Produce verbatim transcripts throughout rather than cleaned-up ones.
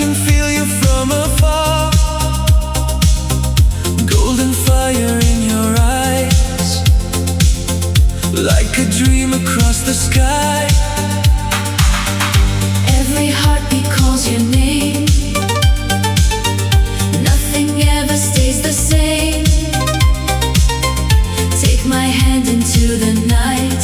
can feel you from afar. Golden fire in your eyes, like a dream across the sky. Every heartbeat calls your name. Nothing ever stays the same. Take my hand into the night.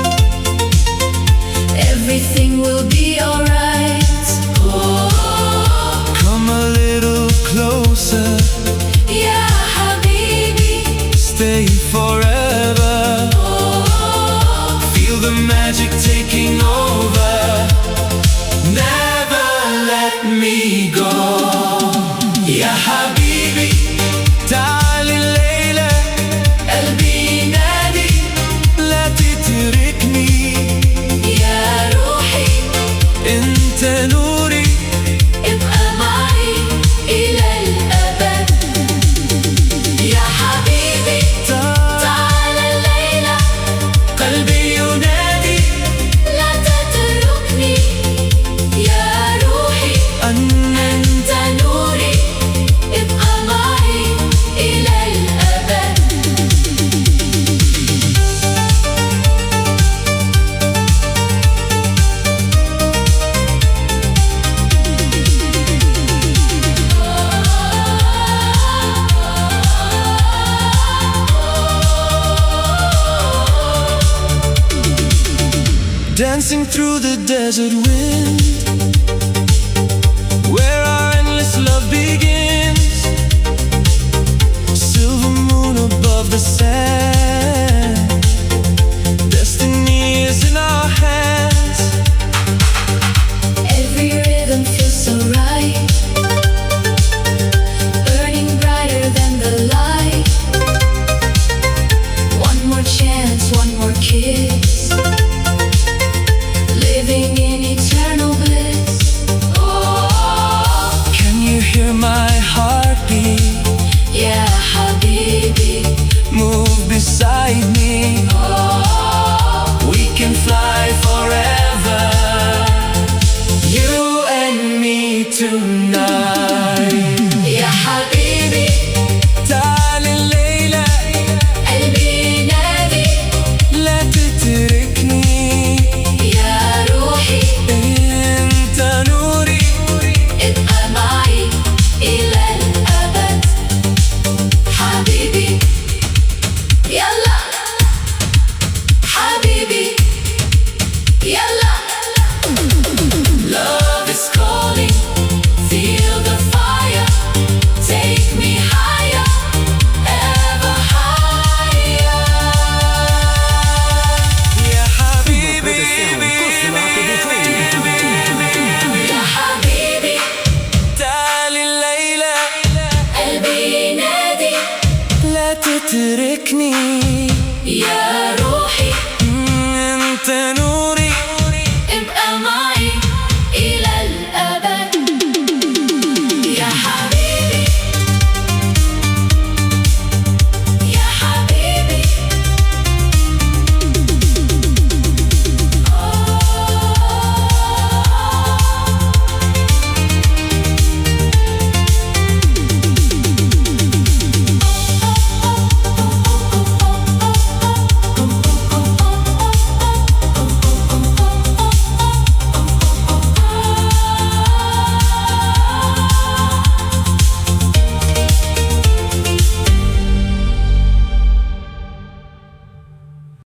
Everything will be alright. Oh, come a little closer. Ya Habibi, stay forever. Oh, feel the magic taking over. Never let me go. Ya Habibi, تعالي الليلة. قلبي ينادي لا تتركني. يا روحي انت نوري، ابقى معي إلى الأبد. يا حبيبي تعال الليلة. قلبي ينادي لا تتركني. يا روحي أنت نوري، ابقى معي إلى الأبد. dancing through the desert wind, where our endless love begins. Silver moon above the sand, destiny is in our hands. Every rhythm feels so right, burning brighter than the light. One more chance, one more kiss, living in eternal bliss. Oh, Can you hear my heartbeat? Ya Habibi, Move beside me. oh, We can fly forever, you and me tonight.